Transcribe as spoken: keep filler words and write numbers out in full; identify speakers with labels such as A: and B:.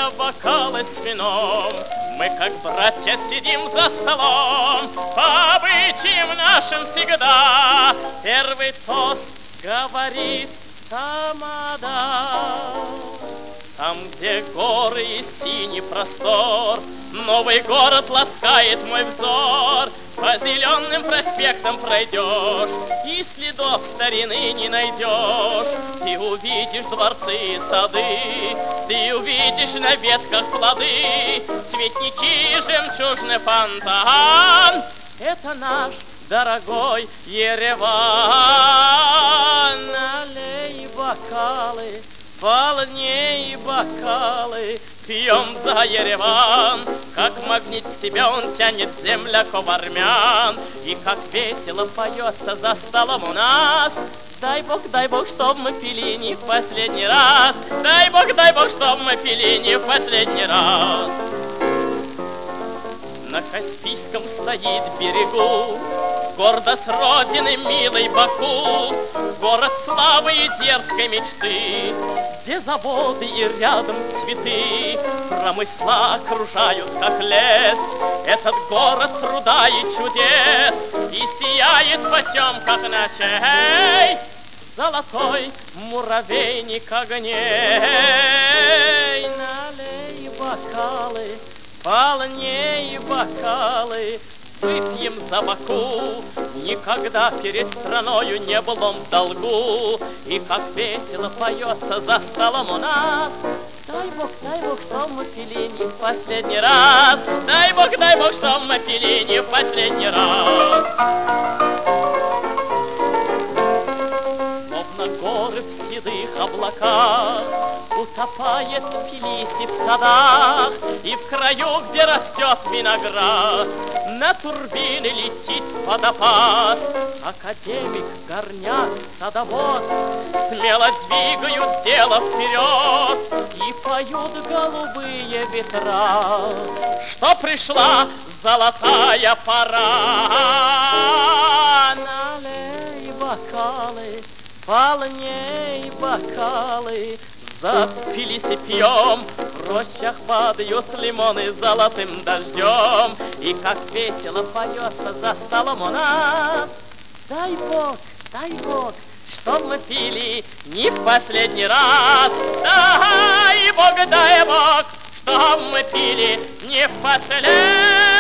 A: наполняя бокалы с вином. Мы, как братья, сидим за столом, по обычаям нашим всегда. Первый тост говорит тамада. Там, где горы и синий простор, новый город ласкает мой взор. По зеленым проспектам пройдешь, и следов старины не найдешь. Ты увидишь дворцы и сады, ты увидишь на ветках плоды, цветники, жемчужный фонтан. Это наш дорогой Ереван. Налей бокалы, полней бокалы, пьем за Ереван. Как магнит к себе он тянет земляков армян, и как весело поется за столом у нас. Дай Бог, дай Бог, чтоб мы пили не в последний раз. Дай Бог, дай Бог, чтоб мы пили не в последний раз. На Каспийском стоит берегу гордо с родины милой Баку, город славы и дерзкой мечты, где заводы и рядом цветы, промысла окружают, как лес. Этот город труда и чудес, и сияет в потемках ночей золотой муравейник огней. Налей бокалы, полней бокалы, выпьем за Баку. Никогда перед страною не был он в долгу, и как весело поется за столом у нас. Дай Бог, дай Бог, что мы пили не в последний раз. Дай Бог, дай Бог, что мы пили не в последний раз. Словно горы в седых облаках утопает Тбилиси в садах, и в краю, где растет виноград, на турбины летит водопад. Академик, горняк, садовод смело двигают дело вперед, и поют голубые ветра, что пришла золотая пора. Налей бокалы, полней бокалы, за Тбилиси пьем. В рощах падают лимоны золотым дождем, и как весело поется за столом у нас. Дай Бог, дай Бог, чтоб мы пили не в последний раз. Дай Бог, дай Бог, чтоб мы пили не в последний раз.